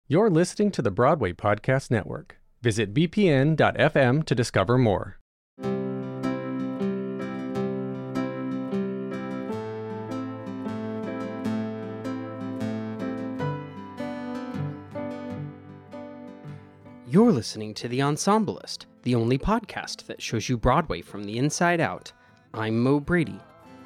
You're listening to the Broadway Podcast Network. Visit bpn.fm to discover more. You're listening to The Ensemblist, the only podcast that shows you Broadway from the inside out. I'm Mo Brady.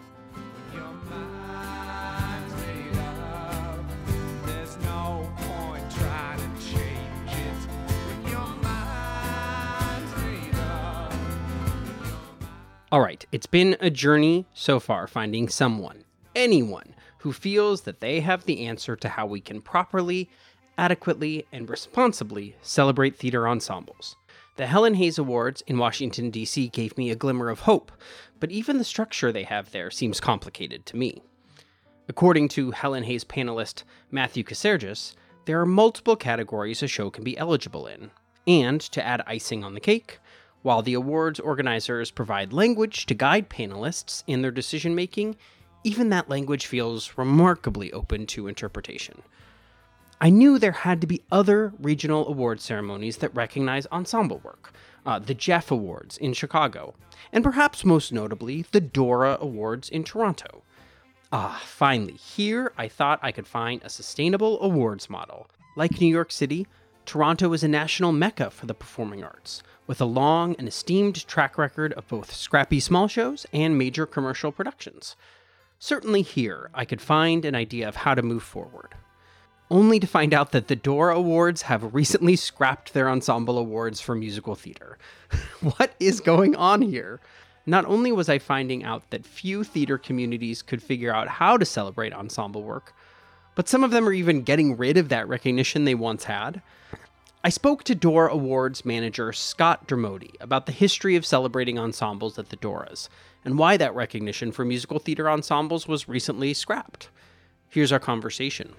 All right, it's been a journey so far finding someone, anyone, who feels that they have the answer to how we can properly, adequately, and responsibly celebrate theater ensembles. The Helen Hayes Awards in Washington, D.C. gave me a glimmer of hope, but even the structure they have there seems complicated to me. According to Helen Hayes panelist Matthew Casergis, there are multiple categories a show can be eligible in, and to add icing on the cake, while the awards organizers provide language to guide panelists in their decision-making, even that language feels remarkably open to interpretation. I knew there had to be other regional award ceremonies that recognize ensemble work, the Jeff Awards in Chicago, and perhaps most notably, the Dora Awards in Toronto. Finally, here I thought I could find a sustainable awards model. Like New York City, Toronto is a national mecca for the performing arts, with a long and esteemed track record of both scrappy small shows and major commercial productions. Certainly here, I could find an idea of how to move forward. Only to find out that the Dora Awards have recently scrapped their ensemble awards for musical theater. What is going on here? Not only was I finding out that few theater communities could figure out how to celebrate ensemble work, but some of them are even getting rid of that recognition they once had. I spoke to Dora Awards manager Scott Dermody about the history of celebrating ensembles at the Doras, and why that recognition for musical theater ensembles was recently scrapped. Here's our conversation.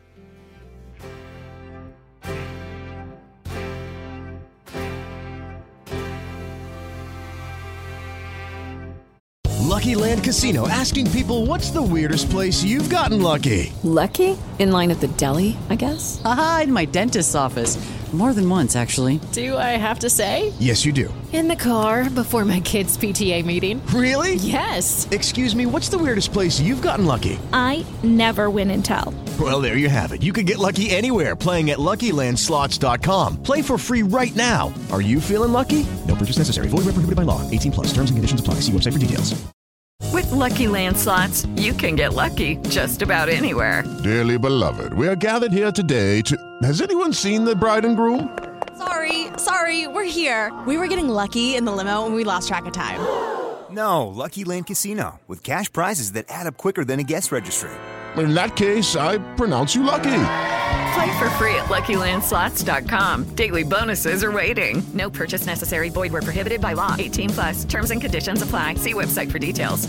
Lucky Land Casino, asking people, what's the weirdest place you've gotten lucky? Lucky? In line at the deli, I guess? Aha, in my dentist's office. More than once, actually. Do I have to say? Yes, you do. In the car before my kids' PTA meeting. Really? Yes. Excuse me, what's the weirdest place you've gotten lucky? I never win and tell. Well, there you have it. You can get lucky anywhere, playing at LuckyLandSlots.com. Play for free right now. Are you feeling lucky? No purchase necessary. Void where prohibited by law. 18+. Terms and conditions apply. See website for details. With Lucky Land Slots, you can get lucky just about anywhere. Dearly beloved, we are gathered here today to... Has anyone seen the bride and groom? Sorry, we're here. We were getting lucky in the limo and we lost track of time. No, Lucky Land Casino, with cash prizes that add up quicker than a guest registry. In that case, I pronounce you lucky. Play for free at LuckyLandSlots.com. Daily bonuses are waiting. No purchase necessary. Void where prohibited by law. 18+. Terms and conditions apply. See website for details.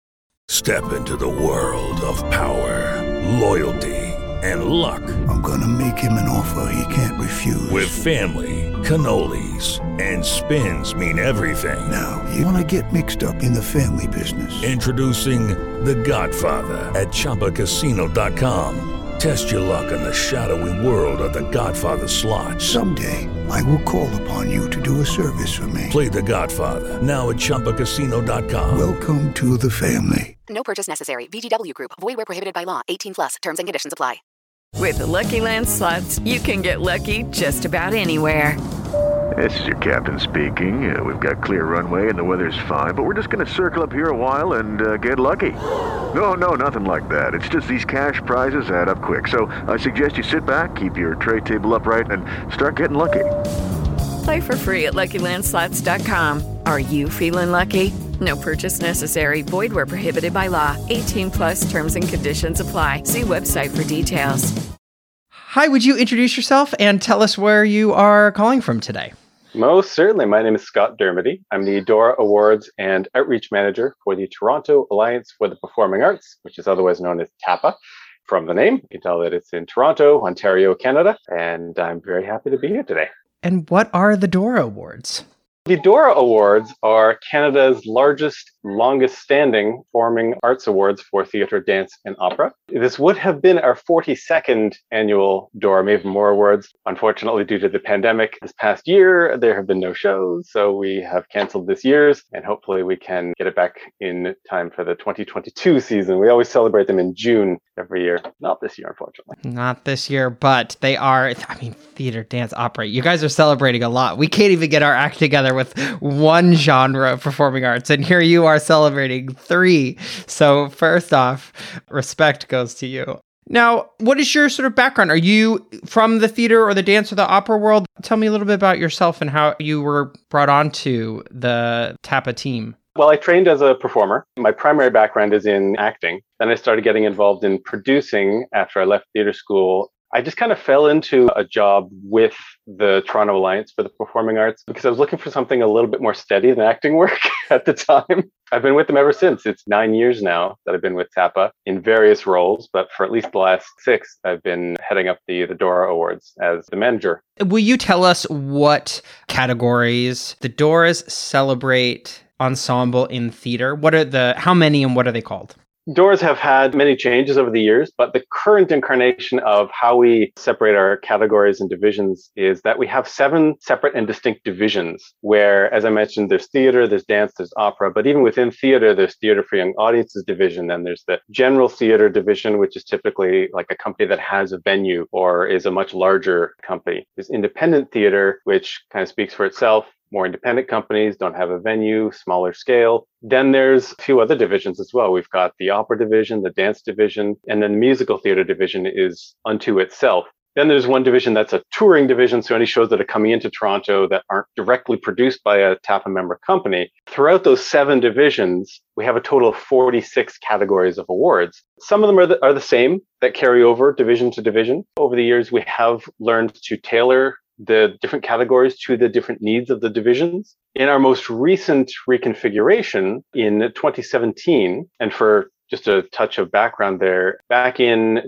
Step into the world of power, loyalty, and luck. I'm gonna make him an offer he can't refuse. With family, cannolis, and spins mean everything. Now, you wanna get mixed up in the family business. Introducing The Godfather at ChumbaCasino.com. Test your luck in the shadowy world of The Godfather slot. Someday, I will call upon you to do a service for me. Play The Godfather, now at ChumbaCasino.com. Welcome to the family. No purchase necessary. VGW Group. Void where prohibited by law. 18+. Terms and conditions apply. With Lucky Land Slots, you can get lucky just about anywhere. This is your captain speaking. We've got clear runway and the weather's fine, but we're just going to circle up here a while and get lucky. No, nothing like that. It's just these cash prizes add up quick. So I suggest you sit back, keep your tray table upright, and start getting lucky. Play for free at LuckyLandSlots.com. Are you feeling lucky? No purchase necessary. Void where prohibited by law. 18+ terms and conditions apply. See website for details. Hi, would you introduce yourself and tell us where you are calling from today? Most certainly. My name is Scott Dermody. I'm the Dora Awards and Outreach Manager for the Toronto Alliance for the Performing Arts, which is otherwise known as TAPA. From the name, you can tell that it's in Toronto, Ontario, Canada, and I'm very happy to be here today. And what are the Dora Awards? The Dora Awards are Canada's largest longest standing performing arts awards for theater, dance, and opera. This would have been our 42nd annual Dora Mavor Awards. Unfortunately, due to the pandemic this past year, there have been no shows, so we have canceled this year's, and hopefully we can get it back in time for the 2022 season. We always celebrate them in June every year. Not this year, unfortunately. Not this year, but they are, theater, dance, opera. You guys are celebrating a lot. We can't even get our act together with one genre of performing arts, and here you are celebrating 3. So first off, respect goes to you. Now, what is your sort of background? Are you from the theater or the dance or the opera world? Tell me a little bit about yourself and how you were brought onto the TAPA team. Well, I trained as a performer. My primary background is in acting. Then I started getting involved in producing after I left theater school. I just kind of fell into a job with the Toronto Alliance for the Performing Arts because I was looking for something a little bit more steady than acting work at the time. I've been with them ever since. It's 9 years now that I've been with TAPA in various roles, but for at least the last 6, I've been heading up the Dora Awards as the manager. Will you tell us what categories the Doras celebrate ensemble in theater? How many and what are they called? Doras have had many changes over the years, but the current incarnation of how we separate our categories and divisions is that we have 7 separate and distinct divisions where, as I mentioned, there's theater, there's dance, there's opera, but even within theater, there's theater for young audiences division. Then there's the general theater division, which is typically like a company that has a venue or is a much larger company. There's independent theater, which kind of speaks for itself. More independent companies don't have a venue, smaller scale. Then there's a few other divisions as well. We've got the opera division, the dance division, and then the musical theater division is unto itself. Then there's one division that's a touring division, so any shows that are coming into Toronto that aren't directly produced by a TAPA member company. Throughout those 7 divisions, we have a total of 46 categories of awards. Some of them are the same that carry over division to division. Over the years, we have learned to tailor the different categories to the different needs of the divisions. In our most recent reconfiguration in 2017, and for just a touch of background there, back in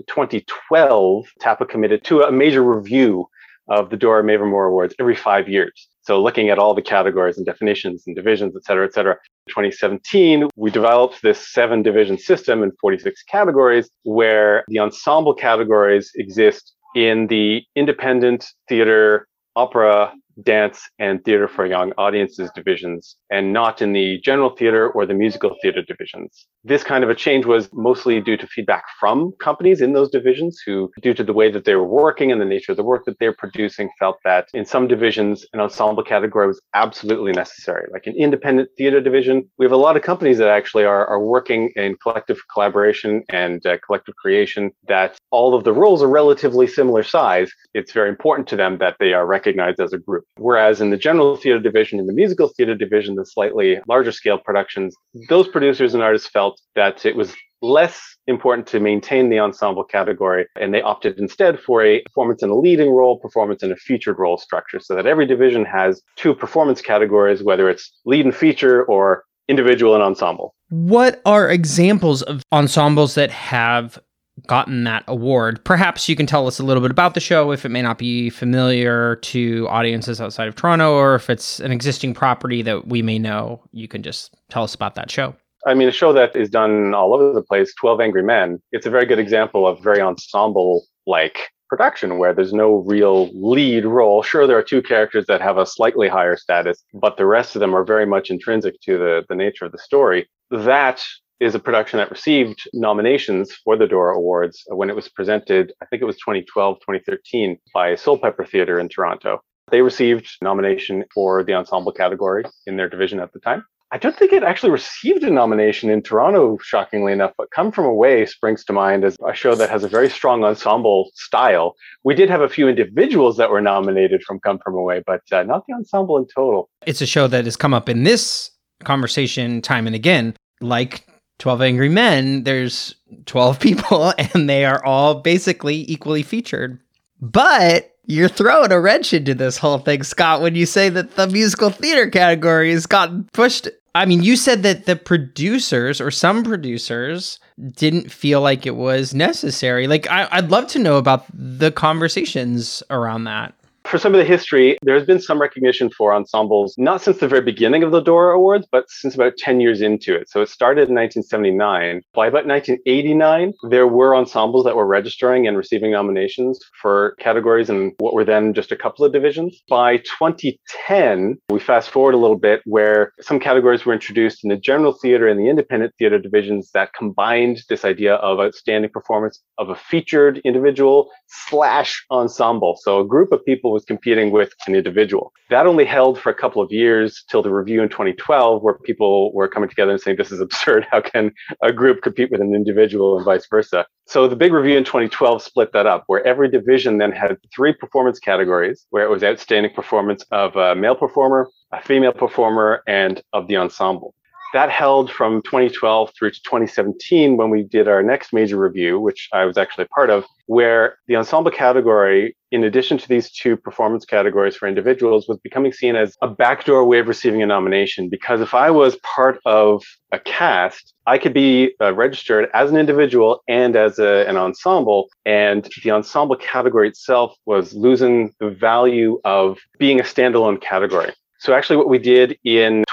2012, TAPA committed to a major review of the Dora Mavor Awards every 5 years. So looking at all the categories and definitions and divisions, et cetera, et cetera. In 2017, we developed this 7-division system in 46 categories where the ensemble categories exist in the independent theater, opera, dance, and theater for young audiences divisions, and not in the general theater or the musical theater divisions. This kind of a change was mostly due to feedback from companies in those divisions who, due to the way that they were working and the nature of the work that they're producing, felt that in some divisions, an ensemble category was absolutely necessary. Like an independent theater division, we have a lot of companies that actually are working in collective collaboration and collective creation, that all of the roles are relatively similar size. It's very important to them that they are recognized as a group. Whereas in the general theater division, in the musical theater division, the slightly larger scale productions, those producers and artists felt that it was less important to maintain the ensemble category, and they opted instead for a performance in a leading role, performance in a featured role structure, so that every division has 2 performance categories, whether it's lead and feature or individual and ensemble. What are examples of ensembles that have gotten that award? Perhaps you can tell us a little bit about the show if it may not be familiar to audiences outside of Toronto, or if it's an existing property that we may know. You can just tell us about that show. I mean, a show that is done all over the place, 12 Angry Men, it's a very good example of very ensemble-like production where there's no real lead role. Sure, there are 2 characters that have a slightly higher status, but the rest of them are very much intrinsic to the nature of the story. That is a production that received nominations for the Dora Awards when it was presented, I think it was 2012, 2013, by Soul Pepper Theatre in Toronto. They received nomination for the ensemble category in their division at the time. I don't think it actually received a nomination in Toronto, shockingly enough, but Come From Away springs to mind as a show that has a very strong ensemble style. We did have a few individuals that were nominated from Come From Away, but not the ensemble in total. It's a show that has come up in this conversation time and again. Like 12 Angry Men, there's 12 people and they are all basically equally featured. But you're throwing a wrench into this whole thing, Scott, when you say that the musical theater category has gotten pushed. I mean, you said that the producers or some producers didn't feel like it was necessary. Like, I'd love to know about the conversations around that. For some of the history, there's been some recognition for ensembles, not since the very beginning of the Dora Awards, but since about 10 years into it. So it started in 1979. By about 1989, there were ensembles that were registering and receiving nominations for categories in what were then just a couple of divisions. By 2010, we fast forward a little bit, where some categories were introduced in the general theater and the independent theater divisions that combined this idea of outstanding performance of a featured individual / ensemble. So a group of people was competing with an individual. That only held for a couple of years till the review in 2012, where people were coming together and saying, this is absurd. How can a group compete with an individual and vice versa? So the big review in 2012 split that up, where every division then had 3 performance categories, where it was outstanding performance of a male performer, a female performer, and of the ensemble. That held from 2012 through to 2017, when we did our next major review, which I was actually part of, where the ensemble category, in addition to these 2 performance categories for individuals, was becoming seen as a backdoor way of receiving a nomination. Because if I was part of a cast, I could be registered as an individual and as an ensemble, and the ensemble category itself was losing the value of being a standalone category. So actually what we did in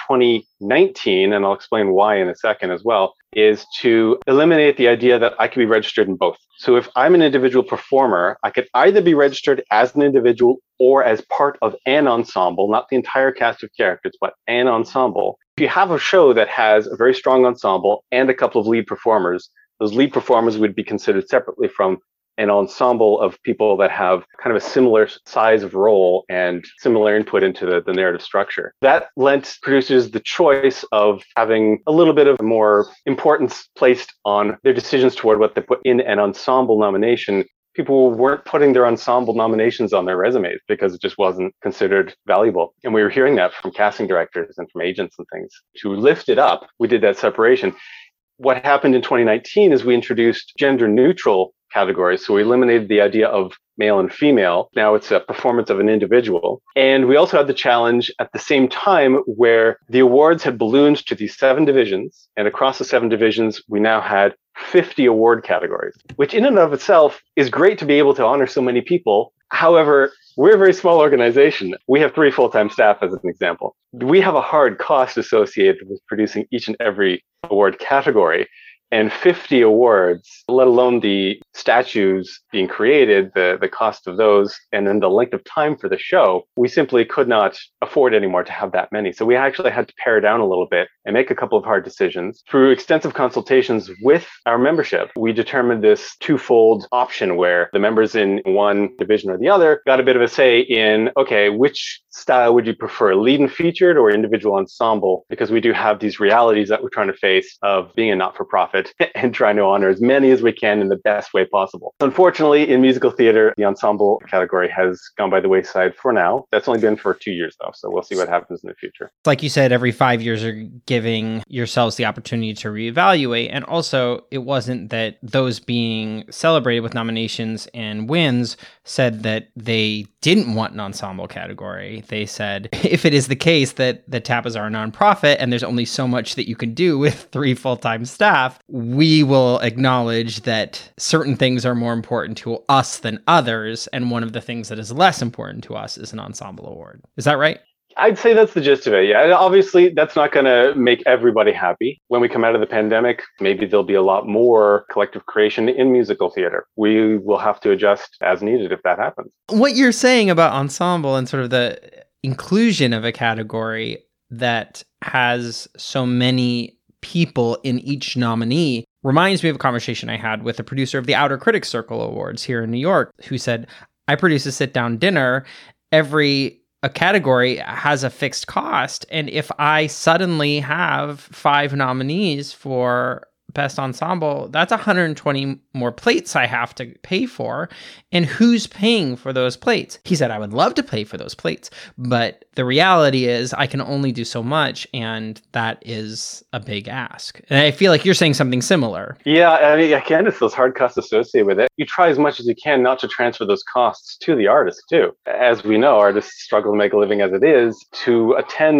2019, and I'll explain why in a second as well, is to eliminate the idea that I could be registered in both. So if I'm an individual performer, I could either be registered as an individual or as part of an ensemble, not the entire cast of characters, but an ensemble. If you have a show that has a very strong ensemble and a couple of lead performers, those lead performers would be considered separately from an ensemble of people that have kind of a similar size of role and similar input into the narrative structure. That lent producers the choice of having a little bit of more importance placed on their decisions toward what they put in an ensemble nomination. People weren't putting their ensemble nominations on their resumes because it just wasn't considered valuable. And we were hearing that from casting directors and from agents and things. To lift it up, we did that separation. What happened in 2019 is we introduced gender neutral categories. So we eliminated the idea of male and female. Now it's a performance of an individual. And we also had the challenge at the same time where the awards had ballooned to these 7 divisions. And across the 7 divisions, we now had 50 award categories, which in and of itself is great to be able to honor so many people. However, we're a very small organization. We have 3 full-time staff, as an example. We have a hard cost associated with producing each and every award category. And 50 awards, let alone the statues being created, the cost of those, and then the length of time for the show, we simply could not afford anymore to have that many. So we actually had to pare down a little bit and make a couple of hard decisions. Through extensive consultations with our membership, we determined this twofold option where the members in one division or the other got a bit of a say in, okay, which style would you prefer, lead and featured or individual ensemble? Because we do have these realities that we're trying to face of being a not-for-profit and trying to honor as many as we can in the best way possible. Unfortunately, in musical theater, the ensemble category has gone by the wayside for now. That's only been for 2 years, though, so we'll see what happens in the future. Like you said, every 5 years are giving yourselves the opportunity to reevaluate. And also, it wasn't that those being celebrated with nominations and wins said that they didn't want an ensemble category. They said, if it is the case that the Tapas are a nonprofit and there's only so much that you can do with 3 full-time staff, we will acknowledge that certain things are more important to us than others. And one of the things that is less important to us is an ensemble award. Is that right? I'd say that's the gist of it. Yeah, obviously, that's not going to make everybody happy. When we come out of the pandemic, maybe there'll be a lot more collective creation in musical theater. We will have to adjust as needed if that happens. What you're saying about ensemble and sort of the inclusion of a category that has so many people in each nominee reminds me of a conversation I had with the producer of the Outer Critics Circle Awards here in New York, who said, I produce a sit-down dinner. A category has a fixed cost. And if I suddenly have 5 nominees for Best Ensemble, that's 120 more plates I have to pay for. And who's paying for those plates? He said, I would love to pay for those plates, but the reality is I can only do so much, and that is a big ask. And I feel like you're saying something similar. Yeah, I mean, again, it's those hard costs associated with it. You try as much as you can not to transfer those costs to the artist, too. As we know, artists struggle to make a living as it is. To attend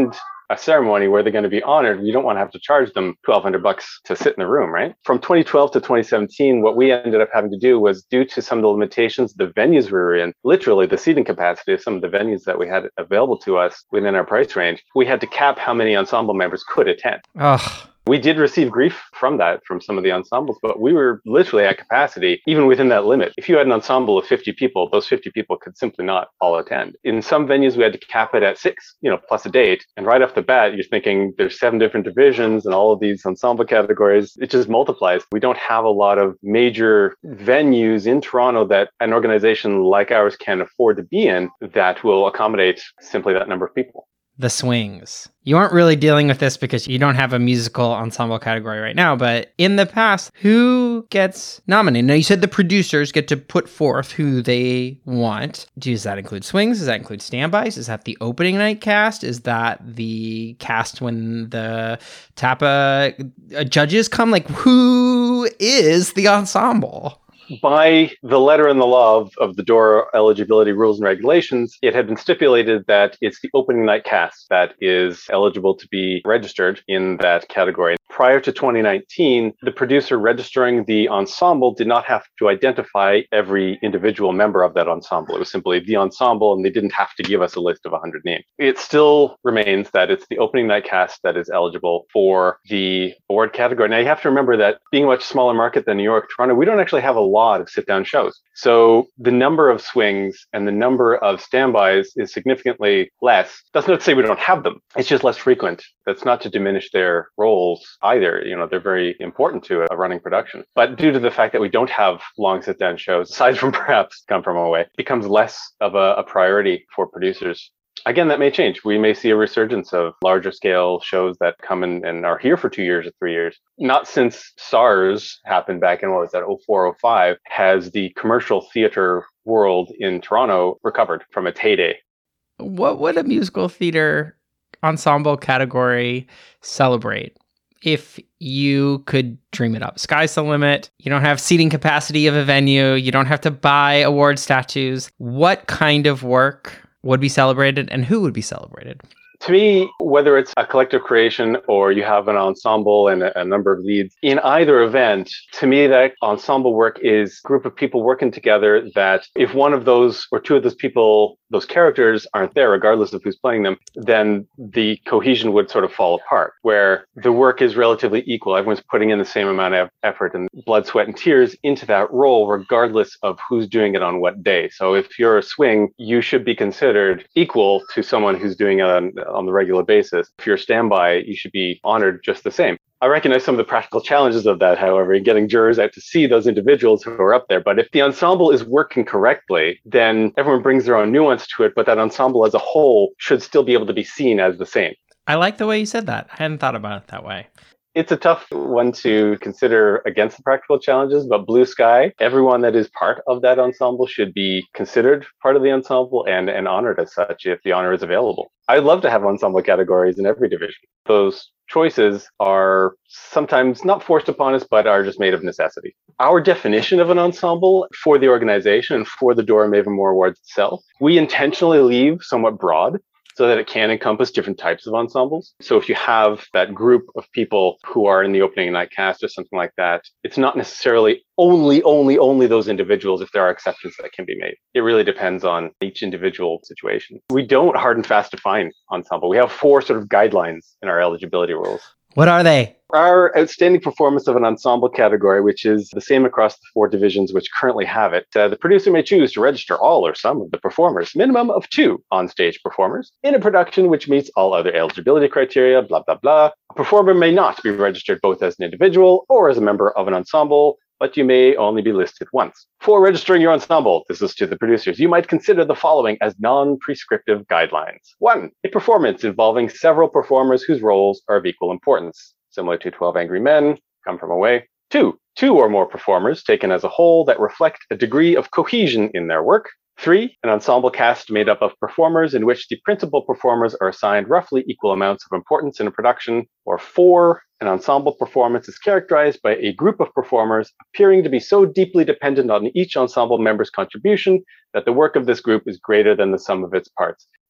a ceremony where they're going to be honored, you don't want to have to charge them $1,200 to sit in the room, right? From 2012 to 2017, what we ended up having to do was, due to some of the limitations the venues we were in, literally the seating capacity of some of the venues that we had available to us within our price range, we had to cap how many ensemble members could attend. Ugh. We did receive grief from some of the ensembles, but we were literally at capacity, even within that limit. If you had an ensemble of 50 people, those 50 people could simply not all attend. In some venues, we had to cap it at 6, plus a date. And right off the bat, you're thinking there's 7 different divisions and all of these ensemble categories. It just multiplies. We don't have a lot of major venues in Toronto that an organization like ours can afford to be in that will accommodate simply that number of people. The swings. You aren't really dealing with this because you don't have a musical ensemble category right now, but in the past, who gets nominated? Now, you said the producers get to put forth who they want. Does that include swings? Does that include standbys? Is that the opening night cast? Is that the cast when the TAPA judges come? Like, who is the ensemble? By the letter and the law of the DORA eligibility rules and regulations, it had been stipulated that it's the opening night cast that is eligible to be registered in that category. Prior to 2019, the producer registering the ensemble did not have to identify every individual member of that ensemble. It was simply the ensemble, and they didn't have to give us a list of 100 names. It still remains that it's the opening night cast that is eligible for the award category. Now, you have to remember that being a much smaller market than New York, Toronto, we don't actually have a lot of sit-down shows. So the number of swings and the number of standbys is significantly less. That's not to say we don't have them. It's just less frequent. That's not to diminish their roles either. They're very important to a running production. But due to the fact that we don't have long sit-down shows, aside from perhaps Come From Away, it becomes less of a priority for producers. Again, that may change. We may see a resurgence of larger scale shows that come and are here for 2 years or 3 years. Not since SARS happened back in, 04, 05, has the commercial theater world in Toronto recovered from its heyday. What would a musical theater ensemble category celebrate if you could dream it up? Sky's the limit. You don't have seating capacity of a venue. You don't have to buy award statues. What kind of work would be celebrated and who would be celebrated? To me, whether it's a collective creation or you have an ensemble and a number of leads, in either event, to me, that ensemble work is a group of people working together that if one of those or two of those people, those characters aren't there, regardless of who's playing them, then the cohesion would sort of fall apart, where the work is relatively equal. Everyone's putting in the same amount of effort and blood, sweat, and tears into that role, regardless of who's doing it on what day. So if you're a swing, you should be considered equal to someone who's doing it on the regular basis. If you're a standby, you should be honored just the same. I recognize some of the practical challenges of that, however, in getting jurors out to see those individuals who are up there. But if the ensemble is working correctly, then everyone brings their own nuance to it, but that ensemble as a whole should still be able to be seen as the same. I like the way you said that. I hadn't thought about it that way. It's a tough one to consider against the practical challenges, but blue sky, everyone that is part of that ensemble should be considered part of the ensemble and honored as such if the honor is available. I'd love to have ensemble categories in every division. Those choices are sometimes not forced upon us, but are just made of necessity. Our definition of an ensemble for the organization and for the Dora Mavor Awards itself, we intentionally leave somewhat broad, so that it can encompass different types of ensembles. So if you have that group of people who are in the opening night cast or something like that, it's not necessarily only those individuals if there are exceptions that can be made. It really depends on each individual situation. We don't hard and fast define ensemble. We have 4 sort of guidelines in our eligibility rules. What are they? Our outstanding performance of an ensemble category, which is the same across the 4 divisions which currently have it, the producer may choose to register all or some of the performers, minimum of 2 on-stage performers, in a production which meets all other eligibility criteria, blah, blah, blah. A performer may not be registered both as an individual or as a member of an ensemble, but you may only be listed once. For registering your ensemble, this is to the producers, you might consider the following as non-prescriptive guidelines. 1, a performance involving several performers whose roles are of equal importance, similar to 12 Angry Men, Come From Away. 2 or more performers taken as a whole that reflect a degree of cohesion in their work. 3, an ensemble cast made up of performers in which the principal performers are assigned roughly equal amounts of importance in a production. Or 4, an ensemble performance is characterized by a group of performers appearing to be so deeply dependent on each ensemble member's contribution that the work of this group is greater than the sum of its parts.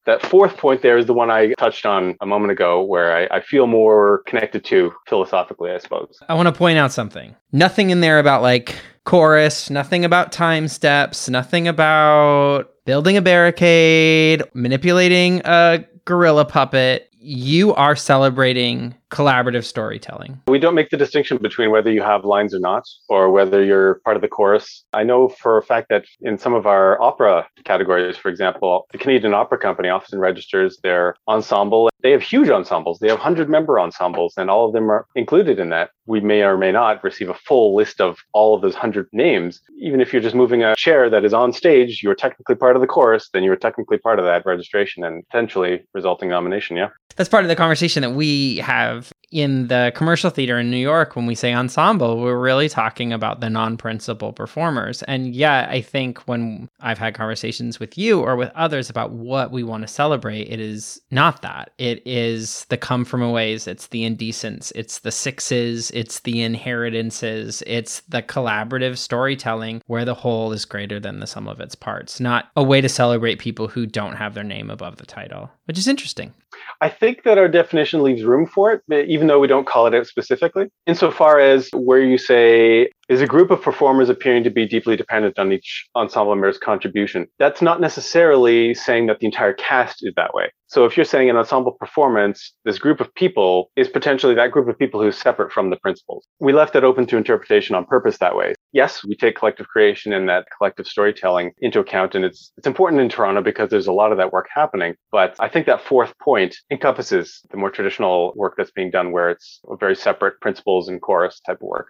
That fourth point there is the one I touched on a moment ago, where I feel more connected to philosophically, I suppose. I want to point out something. Nothing in there about like chorus, nothing about time steps, nothing about building a barricade, manipulating a gorilla puppet. You are celebrating collaborative storytelling. We don't make the distinction between whether you have lines or not, or whether you're part of the chorus. I know for a fact that in some of our opera categories, for example, the Canadian Opera Company often registers their ensemble. They have huge ensembles. They have 100-member ensembles, and all of them are included in that. We may or may not receive a full list of all of those 100 names. Even if you're just moving a chair that is on stage, you're technically part of the chorus, then you're technically part of that registration and potentially resulting nomination, yeah? That's part of the conversation that we have in the commercial theater in New York. When we say ensemble, we're really talking about the non-principal performers. And yeah, I think when I've had conversations with you or with others about what we want to celebrate, it is not that. It is the come from aways, it's the indecents, it's the sixes, it's the inheritances, it's the collaborative storytelling where the whole is greater than the sum of its parts. Not a way to celebrate people who don't have their name above the title, which is interesting. I think that our definition leaves room for it, even though we don't call it out specifically. Insofar as where you say, is a group of performers appearing to be deeply dependent on each ensemble member's contribution, that's not necessarily saying that the entire cast is that way. So if you're saying an ensemble performance, this group of people is potentially that group of people who's separate from the principals. We left it open to interpretation on purpose that way. Yes, we take collective creation and that collective storytelling into account, and it's important in Toronto because there's a lot of that work happening. But I think that fourth point encompasses the more traditional work that's being done where it's very separate principals and chorus type of work.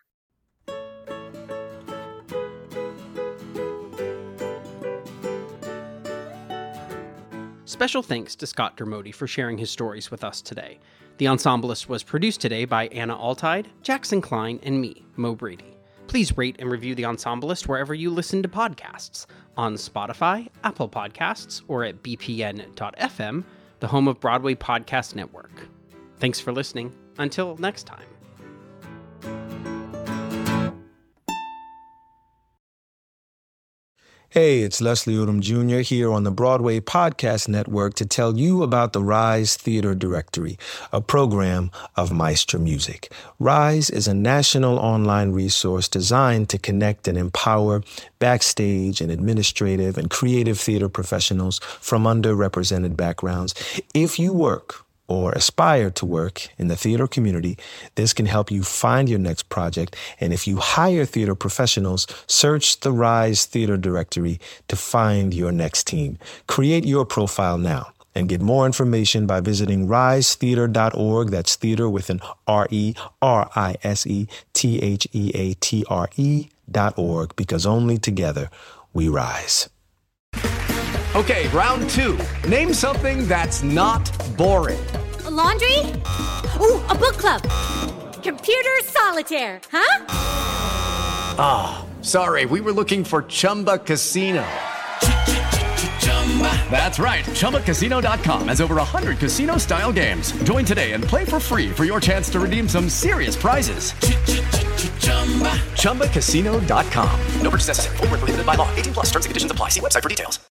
Special thanks to Scott Dermody for sharing his stories with us today. The Ensemblist was produced today by Anna Altide, Jackson Klein, and me, Mo Brady. Please rate and review The Ensemblist wherever you listen to podcasts, on Spotify, Apple Podcasts, or at bpn.fm, the home of Broadway Podcast Network. Thanks for listening. Until next time. Hey, it's Leslie Odom Jr. here on the Broadway Podcast Network to tell you about the Rise Theater Directory, a program of Maestro Music. Rise is a national online resource designed to connect and empower backstage and administrative and creative theater professionals from underrepresented backgrounds. If you work or aspire to work in the theater community, this can help you find your next project. And if you hire theater professionals, search the Rise Theater Directory to find your next team. Create your profile now and get more information by visiting risetheater.org. That's theater with an RERISETHEATRE.org, because only together we rise. Okay, round two. Name something that's not boring. A laundry? Ooh, a book club. Computer solitaire, huh? Ah, sorry, we were looking for Chumba Casino. That's right, ChumbaCasino.com has over 100 casino-style games. Join today and play for free for your chance to redeem some serious prizes. ChumbaCasino.com. No purchase necessary. Void where prohibited by law. 18+ terms and conditions apply. See website for details.